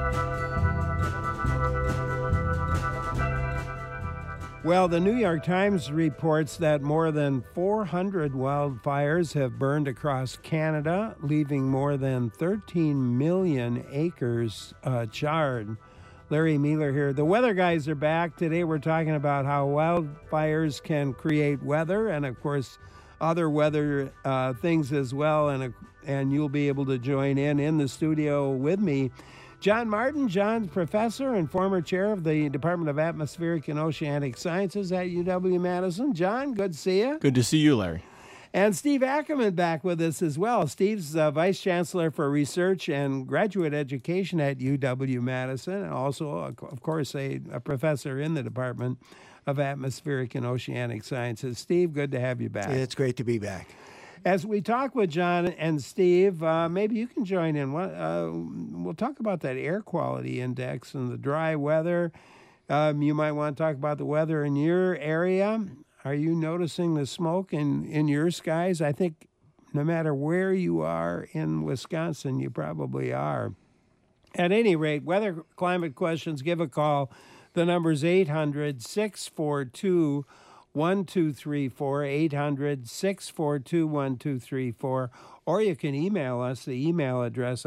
Well, the New York Times reports that more than 400 wildfires have burned across Canada, leaving more than 13 million acres charred. Larry Mealer here. The weather guys are back. Today we're talking about how wildfires can create weather and, of course, other weather things as well. And you'll be able to join in the studio with me. John Martin. John's professor and former chair of the Department of Atmospheric and Oceanic Sciences at UW-Madison. John, good to see you. Good to see you, Larry. And Steve Ackerman back with us as well. Steve's Vice Chancellor for Research and Graduate Education at UW-Madison, and also, of course, a professor in the Department of Atmospheric and Oceanic Sciences. Steve, good to have you back. It's great to be back. As we talk with John and Steve, maybe you can join in. We'll talk about that air quality index and the dry weather. You might want to talk about the weather in your area. Are you noticing the smoke in your skies? I think no matter where you are in Wisconsin, you probably are. At any rate, weather climate questions, give a call. The number's 800-642-1234, 800-642-1234, or you can email us. The email address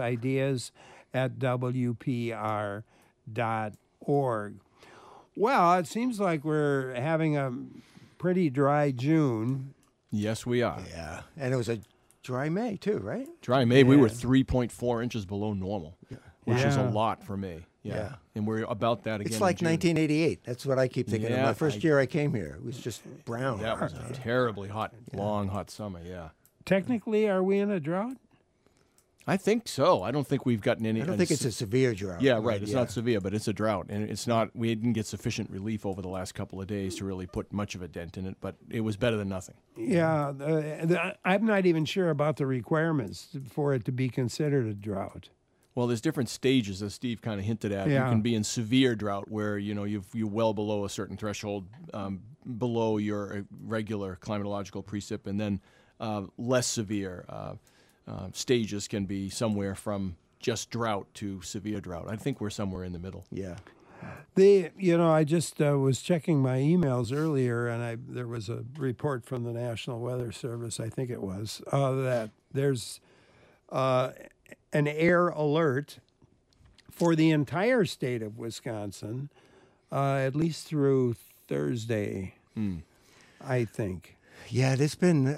ideas@wpr.org. Well, it seems like we're having a pretty dry June. Yes, we are. Yeah, and it was a dry May too, right? Dry May, we were 3.4 inches below normal, which is a Yeah. lot for May. Yeah. And we're about that again. It's like in June. 1988. That's what I keep thinking of. Yeah, My first year I came here, it was just brown. That was a terribly hot, long, hot summer, yeah. Technically, are we in a drought? I think so. I don't think we've gotten any. I don't think it's a severe drought. Yeah, right. It's not severe, but it's a drought. And it's not, we didn't get sufficient relief over the last couple of days to really put much of a dent in it, but it was better than nothing. Yeah, I'm not even sure about the requirements for it to be considered a drought. Well, there's different stages, as Steve kind of hinted at. Yeah. You can be in severe drought where, you're well below a certain threshold, below your regular climatological precip, and then less severe stages can be somewhere from just drought to severe drought. I think we're somewhere in the middle. Yeah. I just was checking my emails earlier, and there was a report from the National Weather Service, I think it was, that there's an air alert for the entire state of Wisconsin, at least through Thursday, I think. Yeah, there's been,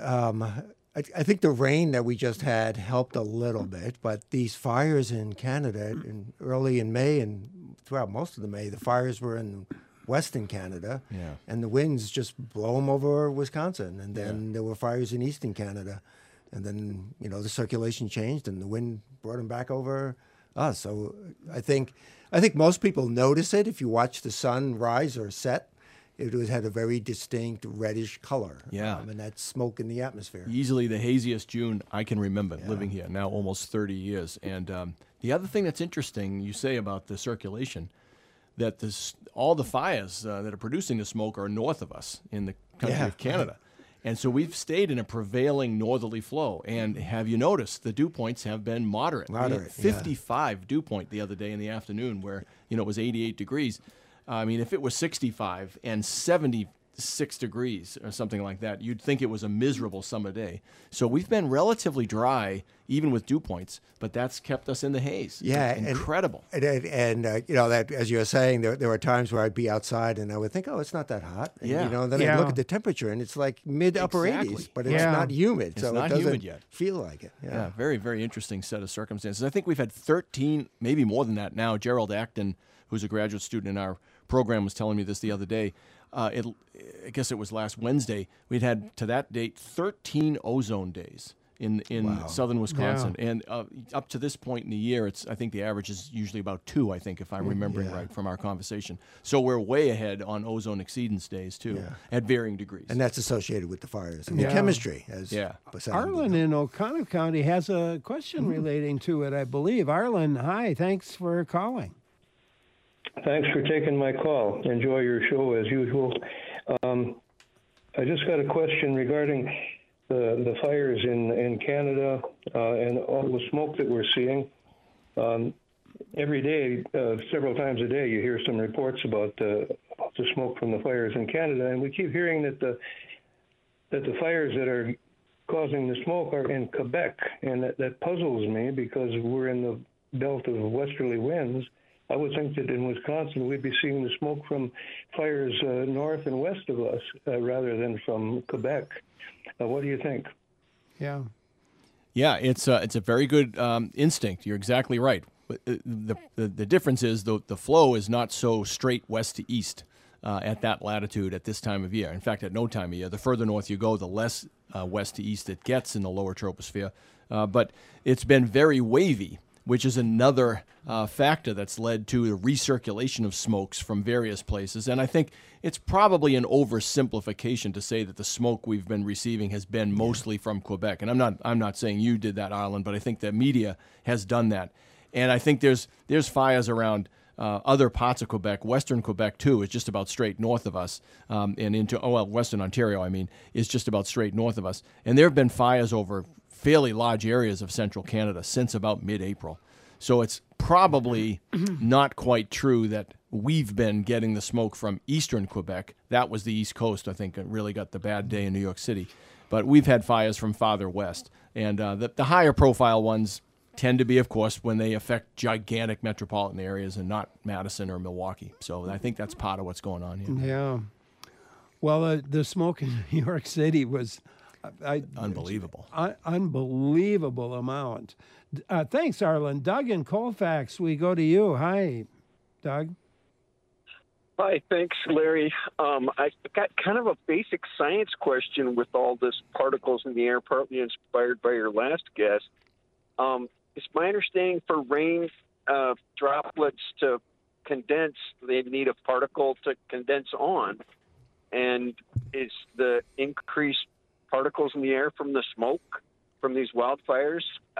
I think the rain that we just had helped a little bit, but these fires in Canada early in May and throughout most of the May, the fires were in western Canada, and the winds just blow them over Wisconsin. And then there were fires in eastern Canada. And then, the circulation changed and the wind brought them back over us. So I think most people notice it. If you watch the sun rise or set, it had a very distinct reddish color. Yeah. And that's smoke in the atmosphere. Easily the haziest June I can remember living here, now almost 30 years. And the other thing that's interesting, you say about the circulation, that all the fires that are producing the smoke are north of us in the country of Canada. And so we've stayed in a prevailing northerly flow. And have you noticed the dew points have been moderate? We had 55 dew point the other day in the afternoon where, it was 88 degrees. I mean, if it was 65 and 76 degrees or something like that, you'd think it was a miserable summer day. So we've been relatively dry, even with dew points, but that's kept us in the haze. Yeah. It's incredible. And that, as you were saying, there were times where I'd be outside and I would think, oh, it's not that hot. And, then I'd look at the temperature and it's like mid-upper 80s, but it's not humid. It's so not it doesn't humid yet. feel like it. Yeah, very, very interesting set of circumstances. I think we've had 13, maybe more than that now. Gerald Acton, who's a graduate student in our program, was telling me this the other day. I guess it was last Wednesday. We'd had, to that date, 13 ozone days in southern Wisconsin. Yeah. And up to this point in the year, I think the average is usually about 2, I think, if I'm remembering right from our conversation. So we're way ahead on ozone exceedance days, too, at varying degrees. And that's associated with the fires and the chemistry. Arlen in Oconto County has a question relating to it, I believe. Arlen, hi. Thanks for calling. Thanks for taking my call. Enjoy your show as usual. I just got a question regarding the fires in Canada and all the smoke that we're seeing. every day, several times a day, you hear some reports about the smoke from the fires in Canada, and we keep hearing that the fires that are causing the smoke are in Quebec, and that puzzles me because we're in the belt of westerly winds. I would think that in Wisconsin we'd be seeing the smoke from fires north and west of us rather than from Quebec. What do you think? Yeah. Yeah, it's a very good instinct. You're exactly right. But the difference is the flow is not so straight west to east at that latitude at this time of year. In fact, at no time of year. The further north you go, the less west to east it gets in the lower troposphere. But it's been very wavy, which is another factor that's led to the recirculation of smokes from various places. And I think it's probably an oversimplification to say that the smoke we've been receiving has been mostly from Quebec. And I'm not saying you did that, Arlen, but I think the media has done that. And I think there's fires around other parts of Quebec, western Quebec too, is just about straight north of us, and into western Ontario, I mean, is just about straight north of us. And there have been fires over fairly large areas of central Canada since about mid-April. So it's probably not quite true that we've been getting the smoke from eastern Quebec. That was the East Coast, I think, really got the bad day in New York City. But we've had fires from farther west. And the higher profile ones tend to be, of course, when they affect gigantic metropolitan areas and not Madison or Milwaukee. So I think that's part of what's going on here. Yeah. Well, the smoke in New York City was unbelievable. Unbelievable amount. Thanks, Arlen. Doug in Colfax, we go to you. Hi, Doug. Hi, thanks, Larry. I got kind of a basic science question with all this particles in the air, partly inspired by your last guest. It's my understanding for rain droplets to condense, they need a particle to condense on. And is the increased particles in the air from the smoke from these wildfires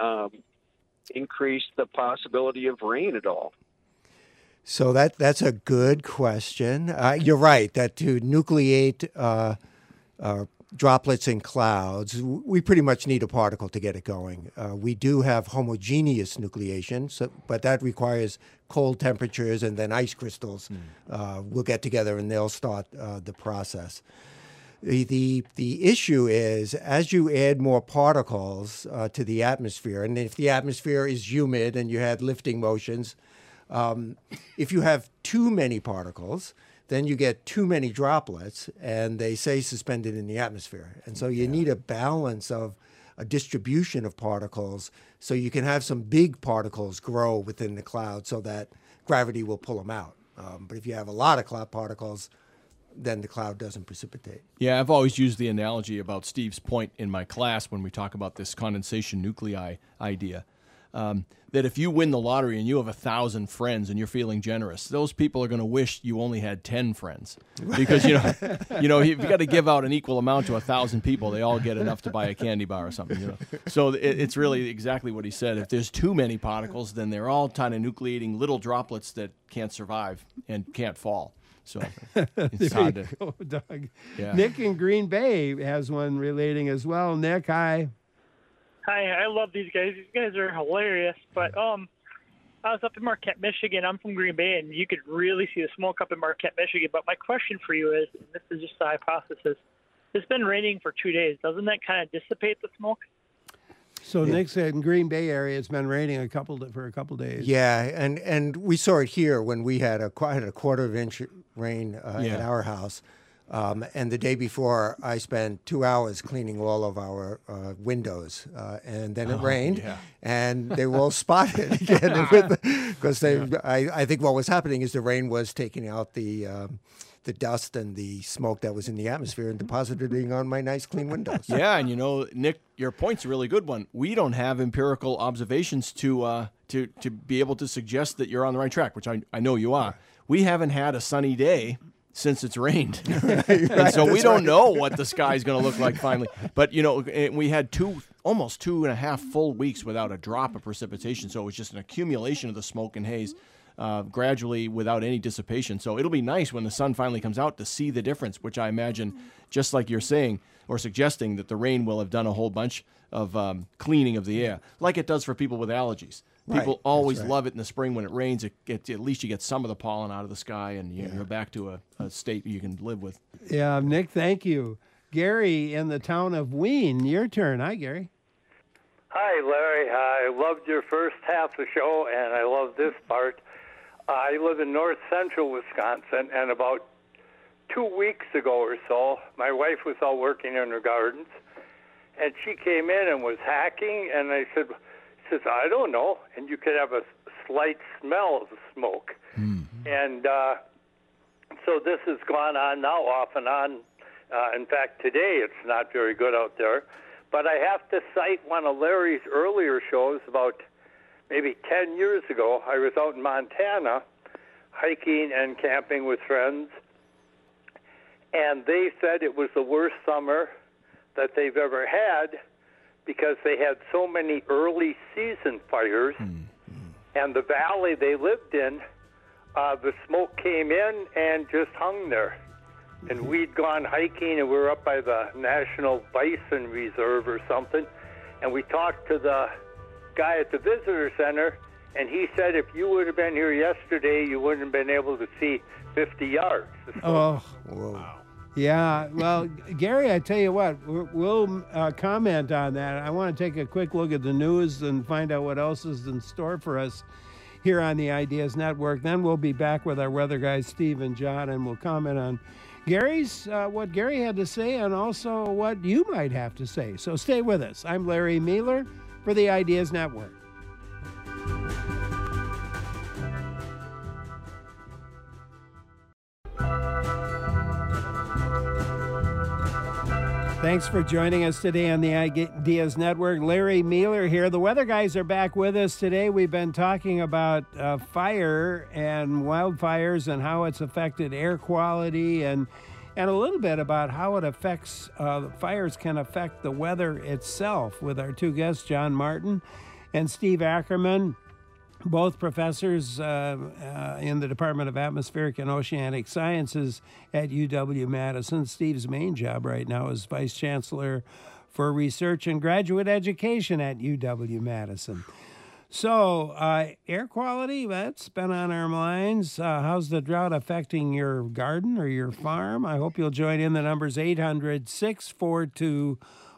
increase the possibility of rain at all? So that's a good question. You're right that to nucleate droplets in clouds, we pretty much need a particle to get it going. We do have homogeneous nucleation, but that requires cold temperatures, and then ice crystals will get together and they'll start the process. The issue is, as you add more particles to the atmosphere, and if the atmosphere is humid and you had lifting motions, if you have too many particles, then you get too many droplets, and they say suspended in the atmosphere. And so you need a balance of a distribution of particles so you can have some big particles grow within the cloud so that gravity will pull them out. But if you have a lot of cloud particles, then the cloud doesn't precipitate. Yeah, I've always used the analogy about Steve's point in my class when we talk about this condensation nuclei idea. That if you win the lottery and you have 1,000 friends and you're feeling generous, those people are going to wish you only had 10 friends, because you've got to give out an equal amount to 1,000 people. They all get enough to buy a candy bar or something. So it's really exactly what he said. If there's too many particles, then they're all kind of nucleating little droplets that can't survive and can't fall. So it's hard to go, Doug. Yeah. Nick in Green Bay has one relating as well. Nick, hi. Hi, I love these guys. These guys are hilarious. But I was up in Marquette, Michigan. I'm from Green Bay, and you could really see the smoke up in Marquette, Michigan. But my question for you is, and this is just a hypothesis, it's been raining for 2 days. Doesn't that kind of dissipate the smoke? So Nick said in Green Bay area, it's been raining for a couple days. Yeah, and we saw it here when we had a quarter of inch rain at our house. And the day before, I spent 2 hours cleaning all of our windows, and then it rained, and they were all spotted again. Because I think what was happening is the rain was taking out the dust and the smoke that was in the atmosphere and depositing on my nice clean windows. Yeah, and Nick, your point's a really good one. We don't have empirical observations to be able to suggest that you're on the right track, which I know you are. We haven't had a sunny day since it's rained. And so we don't know what the sky's going to look like finally. But, we had almost 2.5 full weeks without a drop of precipitation. So it was just an accumulation of the smoke and haze gradually without any dissipation. So it'll be nice when the sun finally comes out to see the difference, which I imagine, just like you're saying or suggesting, that the rain will have done a whole bunch of cleaning of the air, like it does for people with allergies. People Right, always that's right. love it in the spring when it rains. At least you get some of the pollen out of the sky, and you're back to a state you can live with. Yeah, Nick, thank you. Gary in the town of Wien, your turn. Hi, Gary. Hi, Larry. I loved your first half of the show, and I love this part. I live in north central Wisconsin, and about 2 weeks ago or so, my wife was out working in her gardens, and she came in and was hacking, and I said, I don't know, and you could have a slight smell of the smoke. And so this has gone on now, off and on. In fact, today it's not very good out there. But I have to cite one of Larry's earlier shows about maybe 10 years ago. I was out in Montana hiking and camping with friends, and they said it was the worst summer that they've ever had because they had so many early season fires. And the valley they lived in, the smoke came in and just hung there. And we'd gone hiking, and we were up by the National Bison Reserve or something, and we talked to the guy at the visitor center, and he said if you would have been here yesterday, you wouldn't have been able to see 50 yards. Oh, Whoa. yeah. Well, Gary, I tell you what, we'll comment on that. I want to take a quick look at the news and find out what else is in store for us here on the Ideas Network. Then we'll be back with our weather guys, Steve and John, and we'll comment on Gary's, what Gary had to say, and also what you might have to say. So stay with us. I'm Larry Mueller for the Ideas Network. Thanks for joining us today on the Ideas Network. Larry Mueller here. The weather guys are back with us today. We've been talking about fire and wildfires and how it's affected air quality and a little bit about how it affects, fires can affect the weather itself with our two guests, John Martin and Steve Ackerman, both professors in the Department of Atmospheric and Oceanic Sciences at UW-Madison. Steve's main job right now is Vice Chancellor for Research and Graduate Education at UW-Madison. So, air quality, that's been on our minds. How's the drought affecting your garden or your farm? I hope you'll join in. The number's 800-642-1234.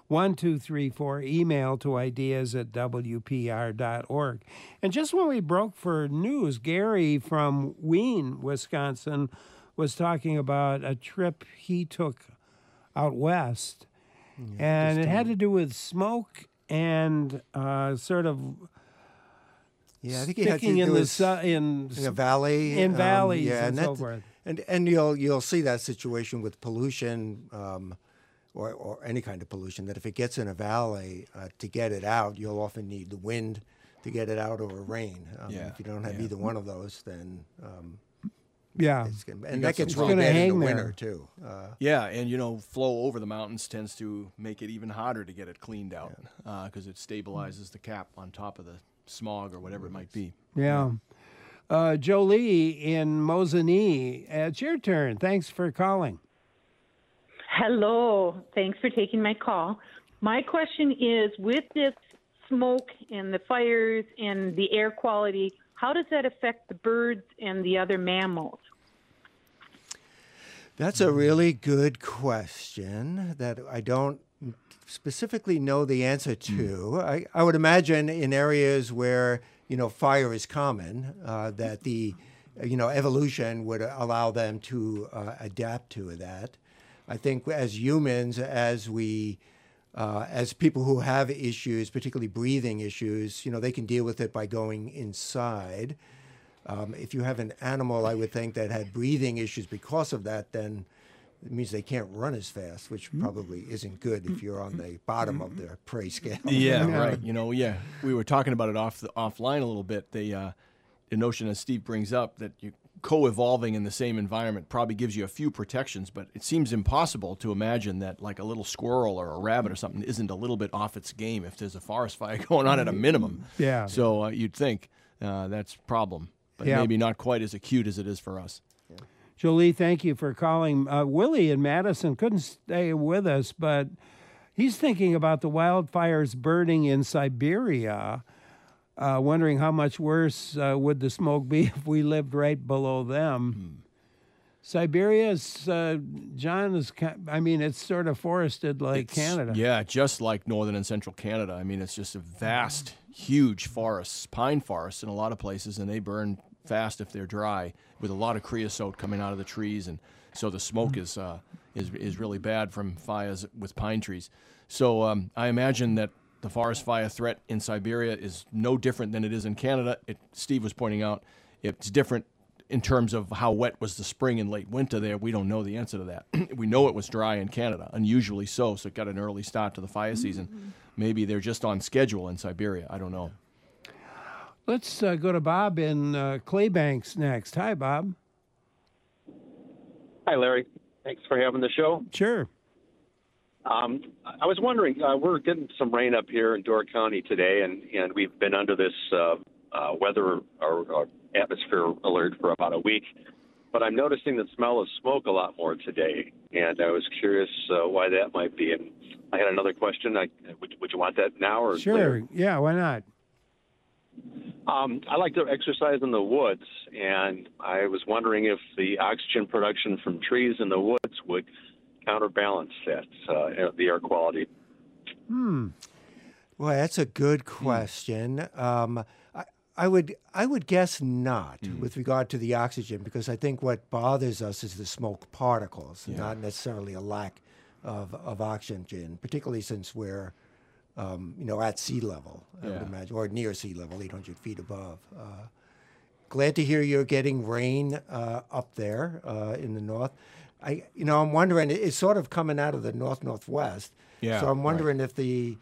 Email to ideas@wpr.org. And just when we broke for news, Gary from Wien, Wisconsin, was talking about a trip he took out west. And it had to do with smoke and sort of Yeah, I think he had to sticking in do the with in a valley. in valleys yeah, and so that's- forth. And you'll see that situation with pollution or any kind of pollution, that if it gets in a valley, to get it out, you'll often need the wind to get it out or rain. If you don't have either one of those, then Yeah. and that gets It's really gonna bad in hang the there. winter too. Yeah, and flow over the mountains tends to make it even harder to get it cleaned out because it stabilizes the cap on top of the smog or whatever it might be. Yeah. Jolie in Mosinee, it's your turn. Thanks for calling. Hello. Thanks for taking my call. My question is, with this smoke and the fires and the air quality, how does that affect the birds and the other mammals? That's a really good question that I don't specifically know the answer to. I would imagine in areas where fire is common, that the evolution would allow them to adapt to that. I think as humans, as people who have issues, particularly breathing issues, they can deal with it by going inside. If you have an animal, I would think, that had breathing issues because of that, then it means they can't run as fast, which probably isn't good if you're on the bottom of the prey scale. Yeah, right. We were talking about it offline a little bit. The notion, as Steve brings up, that you co-evolving in the same environment probably gives you a few protections, but it seems impossible to imagine that like a little squirrel or a rabbit or something isn't a little bit off its game if there's a forest fire going on at a minimum. Yeah. So you'd think that's a problem, but maybe not quite as acute as it is for us. Jolie, thank you for calling. Willie in Madison couldn't stay with us, but he's thinking about the wildfires burning in Siberia. wondering how much worse would the smoke be if we lived right below them. Siberia is, John, I mean, it's sort of forested like Canada. Yeah, just like northern and central Canada. I mean, it's just a vast, huge forests, pine forests in a lot of places, and they burn fast if they're dry, with a lot of creosote coming out of the trees, and so the smoke is really bad from fires with pine trees. So I imagine that the forest fire threat in Siberia is no different than it is in Canada. Steve was pointing out it's different in terms of how wet was the spring and late winter there. We don't know the answer to that. We know it was dry in Canada, unusually so it got an early start to the fire season. Maybe they're just on schedule in Siberia. I don't know. Let's go to Bob in Claybanks next. Hi, Bob. Hi, Larry. Thanks for having the show. Sure. I was wondering, we're getting some rain up here in Door County today, and we've been under this weather or atmosphere alert for about a week. But I'm noticing the smell of smoke a lot more today, and I was curious why that might be. And I had another question. Would you want that now or Sure. later? Yeah, why not? I like to exercise in the woods, and I was wondering if the oxygen production from trees in the woods would counterbalance that, the air quality. Well, that's a good question. I would guess not with regard to the oxygen, because I think what bothers us is the smoke particles, not necessarily a lack of oxygen, particularly since we're at sea level, I would imagine, or near sea level, 800 feet above. Glad to hear you're getting rain up there in the north. I'm wondering, it's sort of coming out of the northwest. Yeah, so I'm wondering if the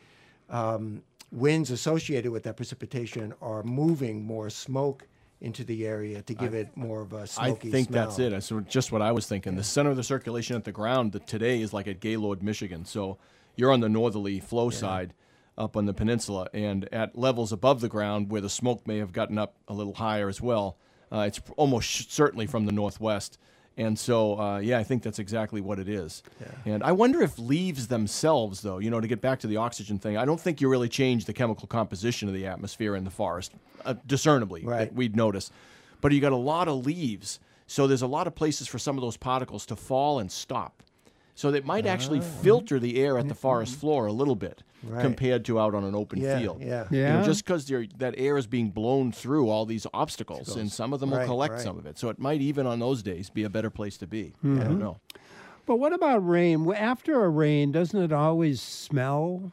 winds associated with that precipitation are moving more smoke into the area to give it more of a smoky smell. I think that's it. That's just what I was thinking. The center of the circulation at the ground today is like at Gaylord, Michigan. So you're on the northerly flow side up on the peninsula, and at levels above the ground where the smoke may have gotten up a little higher as well, it's almost certainly from the northwest. And so, I think that's exactly what it is. Yeah. And I wonder if leaves themselves, though, to get back to the oxygen thing, I don't think you really change the chemical composition of the atmosphere in the forest discernibly, that we'd notice. But you got a lot of leaves, so there's a lot of places for some of those particles to fall and stop. So that might actually filter the air at the forest floor a little bit compared to out on an open field. Just because that air is being blown through all these obstacles, and some of them will collect some of it. So it might even on those days be a better place to be. I don't know. But what about rain? After a rain, doesn't it always smell?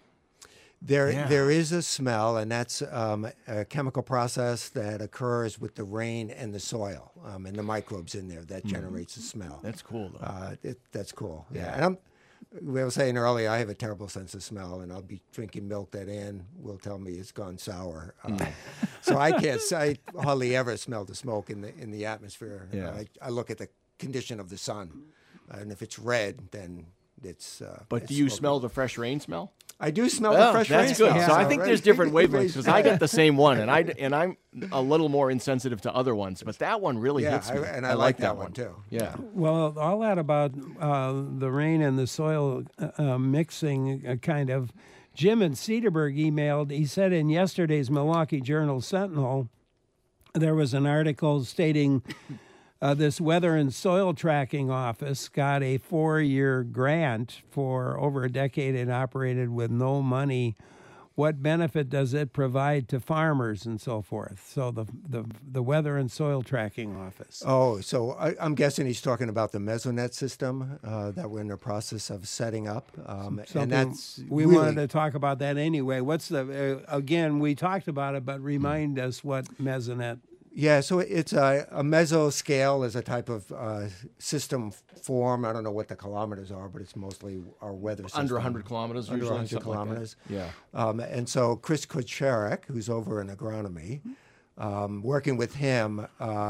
There is a smell, and that's a chemical process that occurs with the rain and the soil and the microbes in there that generates a smell. That's cool, though. That's cool. Yeah. And we were saying earlier, I have a terrible sense of smell, and I'll be drinking milk that Ann will tell me it's gone sour. So I hardly ever smell the smoke in the atmosphere. I look at the condition of the sun, and if it's red, then it's. But do you smell the fresh rain smell? I do smell the fresh rain. That's good. Smell. So I think there's different wavelengths, because I get the same one, and I'm a little more insensitive to other ones, but that one really hits me. And I like that one too. Yeah. Well, all that about the rain and the soil mixing, kind of. Jim in Cedarburg emailed. He said in yesterday's Milwaukee Journal Sentinel, there was an article stating. This Weather and Soil Tracking Office got a 4-year grant for over a decade and operated with no money. What benefit does it provide to farmers and so forth? So the Weather and Soil Tracking Office. Oh, so I'm guessing he's talking about the Mesonet system that we're in the process of setting up. And that's we wanted to talk about that anyway. What's again, we talked about it, but remind us what Mesonet. Yeah, so it's a mesoscale is a type of system form. I don't know what the kilometers are, but it's mostly our weather system. Under 100 kilometers, Under usually. 100 kilometers. Like that. And so Chris Kucherek, who's over in agronomy, working with him,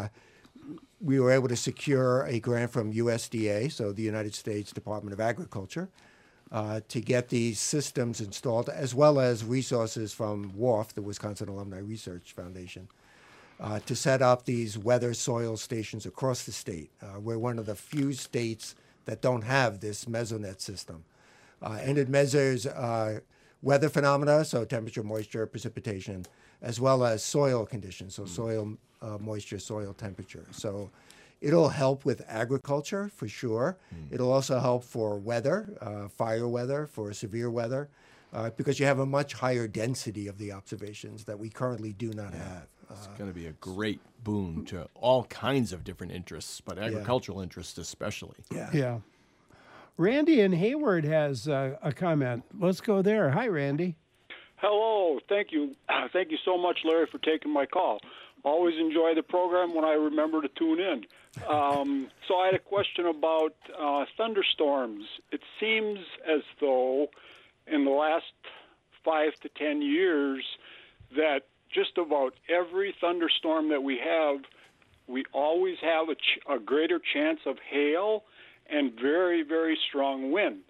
we were able to secure a grant from USDA, so the United States Department of Agriculture, to get these systems installed, as well as resources from WARF, the Wisconsin Alumni Research Foundation. To set up these weather soil stations across the state. We're one of the few states that don't have this Mesonet system. And it measures weather phenomena, so temperature, moisture, precipitation, as well as soil conditions, so soil moisture, soil temperature. So it'll help with agriculture for sure. It'll also help for weather, fire weather, for severe weather, because you have a much higher density of the observations that we currently do not have. It's going to be a great boon to all kinds of different interests, but agricultural interests especially. Yeah. Randy in Hayward has a comment. Let's go there. Hi, Randy. Hello. Thank you. Thank you so much, Larry, for taking my call. Always enjoy the program when I remember to tune in. So I had a question about thunderstorms. It seems as though in the last 5 to 10 years that just about every thunderstorm that we always have a greater chance of hail and very, very strong winds.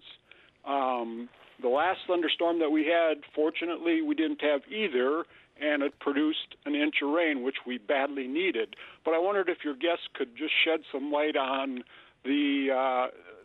The last thunderstorm that we had, fortunately, we didn't have either, and it produced an inch of rain, which we badly needed. But I wondered if your guests could just shed some light on the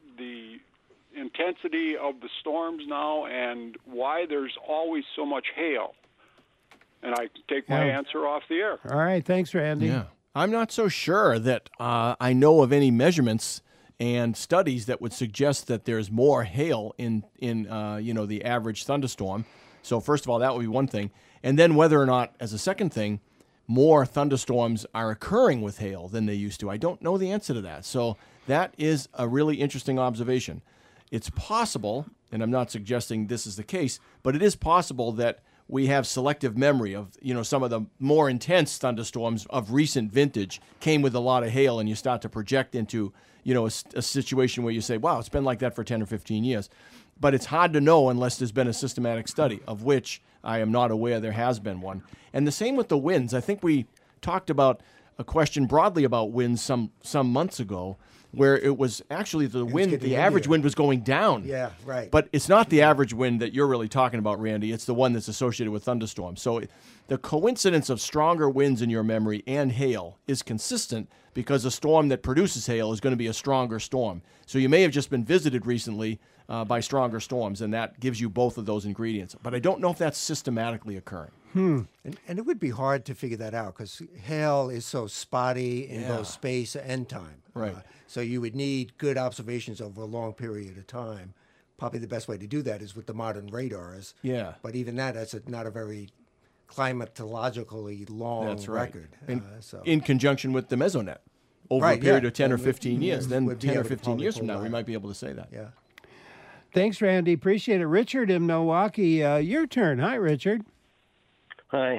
intensity of the storms now and why there's always so much hail. And I take my answer off the air. All right. Thanks, Randy. Yeah. I'm not so sure that I know of any measurements and studies that would suggest that there's more hail in the average thunderstorm. So first of all, that would be one thing. And then whether or not, as a second thing, more thunderstorms are occurring with hail than they used to. I don't know the answer to that. So that is a really interesting observation. It's possible, and I'm not suggesting this is the case, but it is possible that we have selective memory of, some of the more intense thunderstorms of recent vintage came with a lot of hail, and you start to project into, a situation where you say, wow, it's been like that for 10 or 15 years. But it's hard to know unless there's been a systematic study, of which I am not aware there has been one. And the same with the winds. I think we talked about a question broadly about winds some months ago, where it was actually the average wind was going down. Yeah, right. But it's not the average wind that you're really talking about, Randy. It's the one that's associated with thunderstorms. So the coincidence of stronger winds in your memory and hail is consistent because a storm that produces hail is going to be a stronger storm. So you may have just been visited recently by stronger storms, and that gives you both of those ingredients. But I don't know if that's systematically occurring. And it would be hard to figure that out because hail is so spotty in both space and time. Right. So you would need good observations over a long period of time. Probably the best way to do that is with the modern radars. Yeah. But even that's not a very climatologically long record. In conjunction with the Mesonet over a period of 10 or 15 years. Then 10 or 15 years from now, we might be able to say that. Yeah. Thanks, Randy. Appreciate it. Richard in Milwaukee, your turn. Hi, Richard. Hi.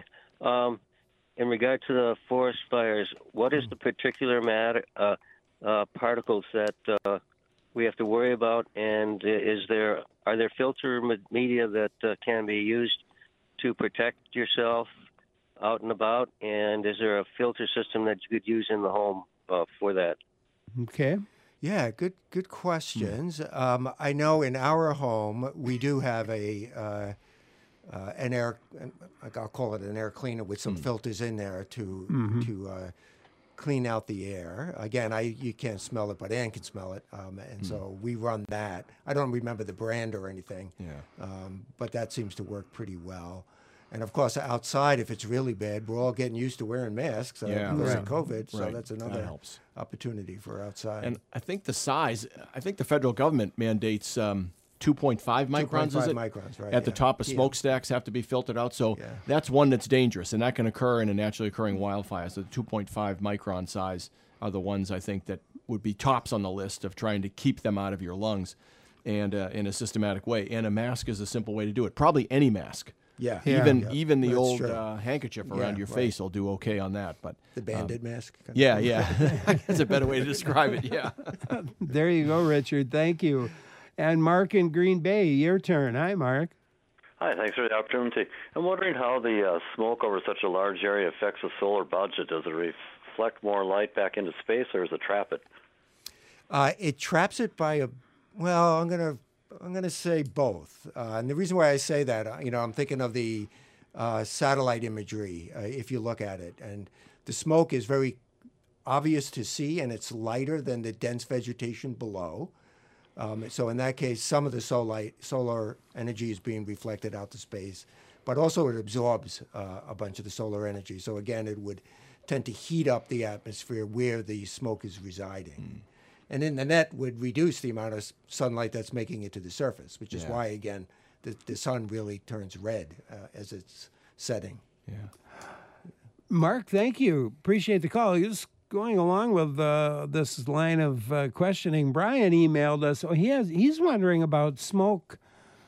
In regard to the forest fires, what is the particular particles that we have to worry about, and are there filter media that can be used to protect yourself out and about, and is there a filter system that you could use in the home for that? Okay. Yeah, good questions. I know in our home we do have an air, I'll call it an air cleaner with some filters in there to clean out the air. Again, you can't smell it, but Ann can smell it, and so we run that. I don't remember the brand or anything, but that seems to work pretty well. And of course, outside, if it's really bad, we're all getting used to wearing masks because of COVID, so that's another opportunity for outside. And I think the size, the federal government mandates 2.5 microns, is it? 2.5 microns, right. At the top of smokestacks have to be filtered out. So that's one that's dangerous, and that can occur in a naturally occurring wildfire. So the 2.5 micron size are the ones I think that would be tops on the list of trying to keep them out of your lungs and in a systematic way. And a mask is a simple way to do it. Probably any mask. Yeah. Even the That's old true. handkerchief around your face will do okay on that. But the Band-Aid mask? Yeah. That's a better way to describe it, yeah. There you go, Richard. Thank you. And Mark in Green Bay, your turn. Hi, Mark. Hi, thanks for the opportunity. I'm wondering how the smoke over such a large area affects the solar budget. Does it reflect more light back into space, or does it trap it? It traps it by I'm gonna say both. And the reason why I say that, I'm thinking of the satellite imagery. If you look at it, and the smoke is very obvious to see, and it's lighter than the dense vegetation below. So in that case, some of the solar energy is being reflected out to space. but also it absorbs a bunch of the solar energy. So again, it would tend to heat up the atmosphere where the smoke is residing. And in the net would reduce the amount of sunlight that's making it to the surface, which is why, again, the sun really turns red as it's setting. Yeah. Mark, thank you. Appreciate the call. Just going along with this line of questioning, Brian emailed us. He's wondering about smoke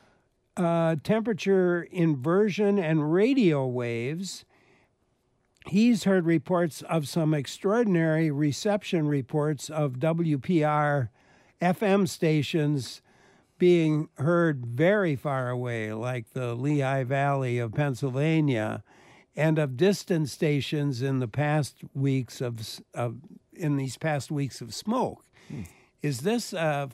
temperature inversion and radio waves. He's heard reports of some extraordinary reception reports of WPR FM stations being heard very far away, like the Lehigh Valley of Pennsylvania, and of distant stations in the past weeks of these past weeks of smoke. Is this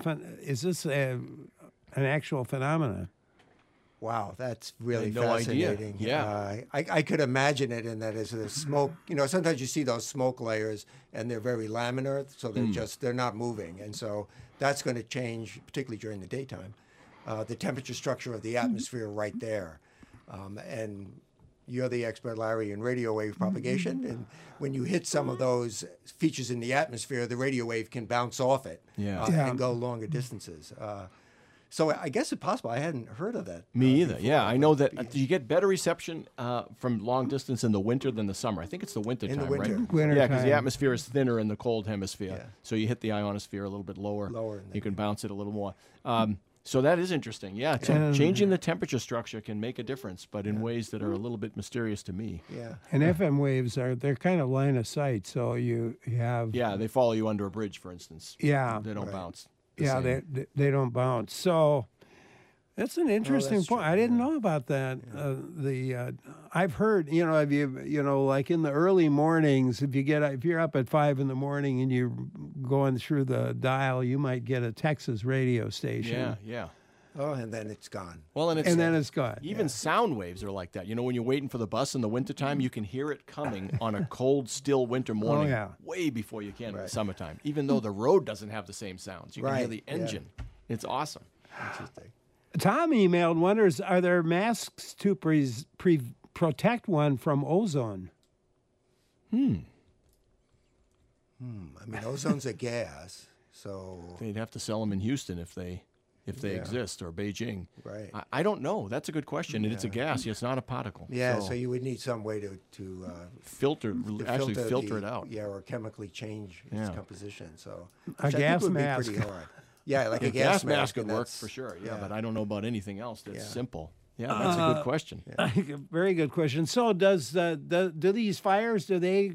an actual phenomenon? Wow, that's really no fascinating. idea. Yeah. I could imagine it in that as a smoke. Sometimes you see those smoke layers and they're very laminar, so they're not moving, and so that's going to change, particularly during the daytime, the temperature structure of the atmosphere right there, and you're the expert, Larry, in radio wave propagation, and when you hit some of those features in the atmosphere, the radio wave can bounce off it and go longer distances. So I guess it's possible. I hadn't heard of that. Me either. Before. Yeah, I know that you get better reception from long distance in the winter than the summer. I think it's the winter time, winter. right? Winter yeah, because the time. atmosphere is thinner in the cold hemisphere. Yeah. So you hit the ionosphere a little bit lower. Lower. You can bounce it a little more. So that is interesting. Yeah, changing the temperature structure can make a difference, but in ways that are a little bit mysterious to me. Yeah. And FM waves they're kind of line of sight, so you have... Yeah, they follow you under a bridge, for instance. Yeah. They don't bounce. Yeah, they don't bounce. So that's an interesting point. True. I didn't know about that. I've heard, like in the early mornings, if you're up at 5 a.m. and you're going through the dial, you might get a Texas radio station. Yeah. Oh, and then it's gone. Well, and then it's gone. Even sound waves are like that. When you're waiting for the bus in the wintertime, you can hear it coming on a cold, still winter morning way before you can in the summertime, even though the road doesn't have the same sounds. You can hear the engine. It's awesome. Interesting. Tom emailed, wonders, are there masks to protect one from ozone? I mean, ozone's a gas, so... They'd have to sell them in Houston if they exist, or Beijing. Right. I don't know. That's a good question. And it's a gas. It's not a particle. Yeah, so you would need some way to filter it out. Yeah, or chemically change its composition. So a gas mask. Pretty hard. Yeah, like a a gas mask would work for sure. Yeah, but I don't know about anything else that's simple. Yeah, that's a good question. Very good question. So do these fires,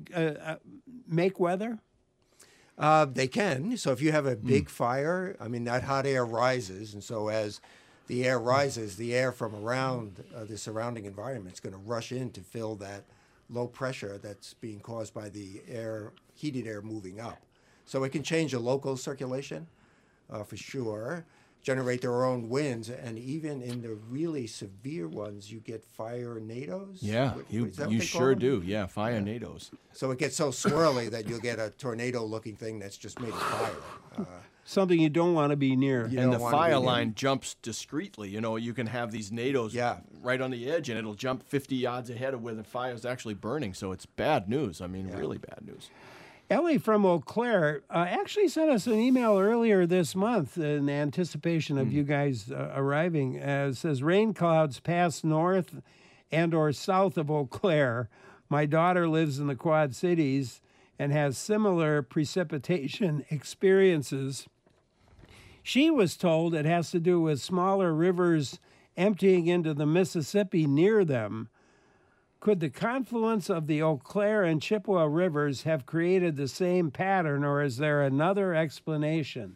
make weather? They can. So if you have a big fire, I mean, that hot air rises. And so as the air rises, the air from around the surrounding environment is going to rush in to fill that low pressure that's being caused by the heated air moving up. So it can change the local circulation for sure, generate their own winds. And even in the really severe ones, you get fire-nados. Yeah, you sure do. Yeah, fire-nados. So it gets so swirly that you'll get a tornado-looking thing that's just made of fire. Something you don't want to be near. And the fire line jumps discreetly. You can have these nados right on the edge, and it'll jump 50 yards ahead of where the fire is actually burning. So it's bad news. I mean, really bad news. Ellie from Eau Claire actually sent us an email earlier this month in anticipation of you guys arriving. Says, rain clouds pass north and or south of Eau Claire. My daughter lives in the Quad Cities and has similar precipitation experiences. She was told it has to do with smaller rivers emptying into the Mississippi near them. Could the confluence of the Eau Claire and Chippewa rivers have created the same pattern, or is there another explanation?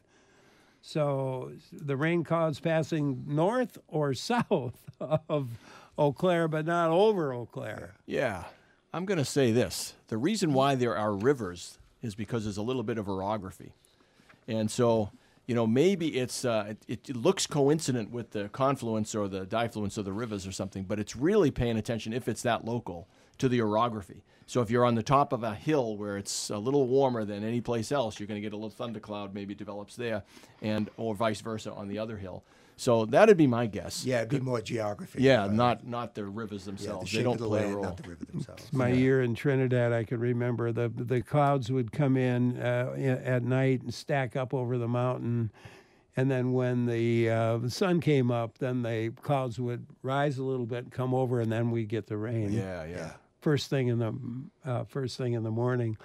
So the rain clouds passing north or south of Eau Claire, but not over Eau Claire. Yeah, I'm going to say this. The reason why there are rivers is because there's a little bit of orography. And so, maybe it looks coincident with the confluence or the difluence of the rivers or something, but it's really paying attention, if it's that local, to the orography. So if you're on the top of a hill where it's a little warmer than any place else, you're going to get a little thundercloud maybe develops there, or vice versa on the other hill. So that'd be my guess. Yeah, it'd be more geography. Yeah, not the rivers themselves. The they don't of the play land, a role. not the river themselves. My year in Trinidad, I could remember the clouds would come in at night and stack up over the mountain. And then when the sun came up, then the clouds would rise a little bit, come over, and then we'd get the rain. Yeah. First thing in the morning.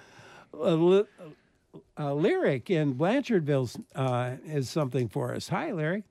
Lyric in Blanchardville is something for us. Hi, Lyric.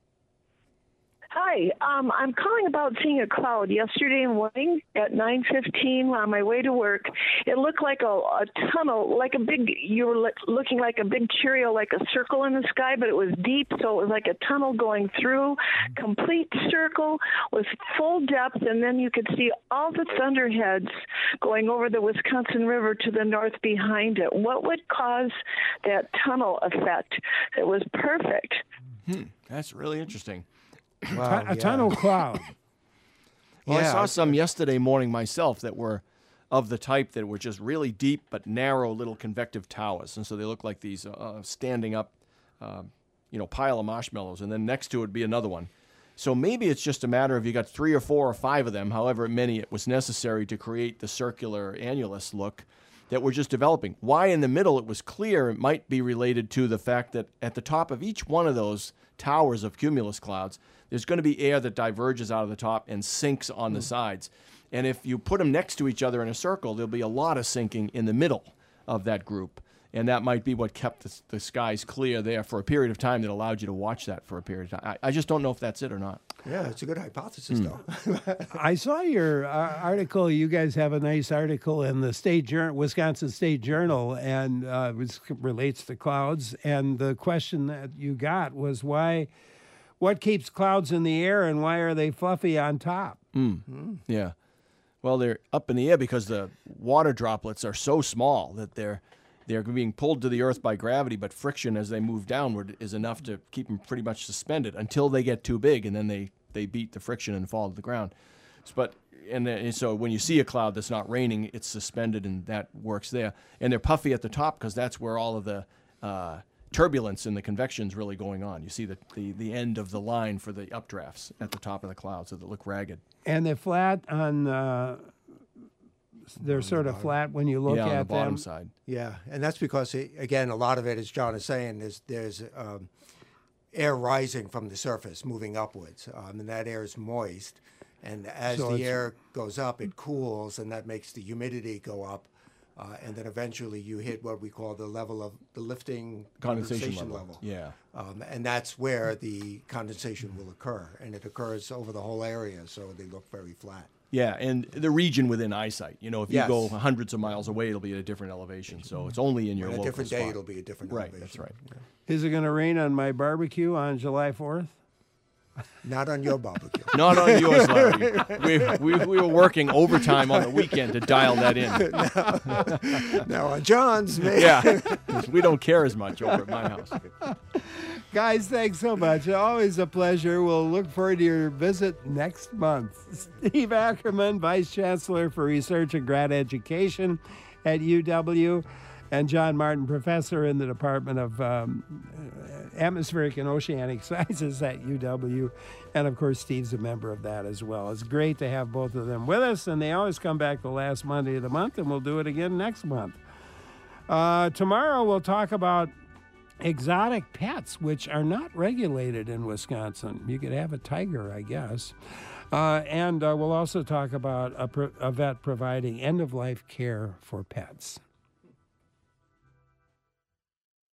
Hi, I'm calling about seeing a cloud yesterday morning at 9:15 on my way to work. It looked like a tunnel, like a big, you were looking like a big Cheerio, like a circle in the sky, but it was deep, so it was like a tunnel going through, complete circle with full depth, and then you could see all the thunderheads going over the Wisconsin River to the north behind it. What would cause that tunnel effect? It was perfect. That's really interesting. Wow, a tunnel cloud. Well, I saw some yesterday morning myself that were of the type that were just really deep but narrow little convective towers. And so they look like these standing up, pile of marshmallows. And then next to it would be another one. So maybe it's just a matter of you got 3 or 4 or 5 of them, however many it was necessary to create the circular annulus look that were just developing. Why in the middle it was clear it might be related to the fact that at the top of each one of those towers of cumulus clouds, there's going to be air that diverges out of the top and sinks on the sides. And if you put them next to each other in a circle, there'll be a lot of sinking in the middle of that group. And that might be what kept the skies clear there for a period of time that allowed you to watch that for a period of time. I just don't know if that's it or not. Yeah, it's a good hypothesis, though. I saw your article. You guys have a nice article in the Wisconsin State Journal, and which relates to clouds. And the question that you got was what keeps clouds in the air, and why are they fluffy on top? Yeah. Well, they're up in the air because the water droplets are so small that they're being pulled to the earth by gravity, but friction as they move downward is enough to keep them pretty much suspended until they get too big, and then they beat the friction and fall to the ground. And so when you see a cloud that's not raining, it's suspended, and that works there. And they're puffy at the top because that's where all of the turbulence and the convection is really going on. You see the end of the line for the updrafts at the top of the cloud, so they look ragged. And they're flat on... They're sort of flat when you look at them. Yeah, on the bottom side. Yeah, and that's because, again, a lot of it, as John is saying, there's air rising from the surface, moving upwards, and that air is moist. And as the air goes up, it cools, and that makes the humidity go up. And then eventually you hit what we call the level of the lifting condensation level. Yeah. And that's where the condensation will occur. And it occurs over the whole area, so they look very flat. Yeah, and the region within eyesight. If you go hundreds of miles away, it'll be at a different elevation. So it's only in your local spot. On a different day, spot. it'll be a different right, elevation. That's right. Yeah. Is it going to rain on my barbecue on July 4th? Not on your barbecue. Not on yours, Larry. We were working overtime on the weekend to dial that in. Now on John's, maybe. Yeah, we don't care as much over at my house. Guys, thanks so much. Always a pleasure. We'll look forward to your visit next month. Steve Ackerman, Vice Chancellor for Research and Grad Education at UW, and John Martin, Professor in the Department of Atmospheric and Oceanic Sciences at UW. And, of course, Steve's a member of that as well. It's great to have both of them with us, and they always come back the last Monday of the month, and we'll do it again next month. Tomorrow we'll talk about exotic pets, which are not regulated in Wisconsin. You could have a tiger, I guess. And we'll also talk about a vet providing end-of-life care for pets.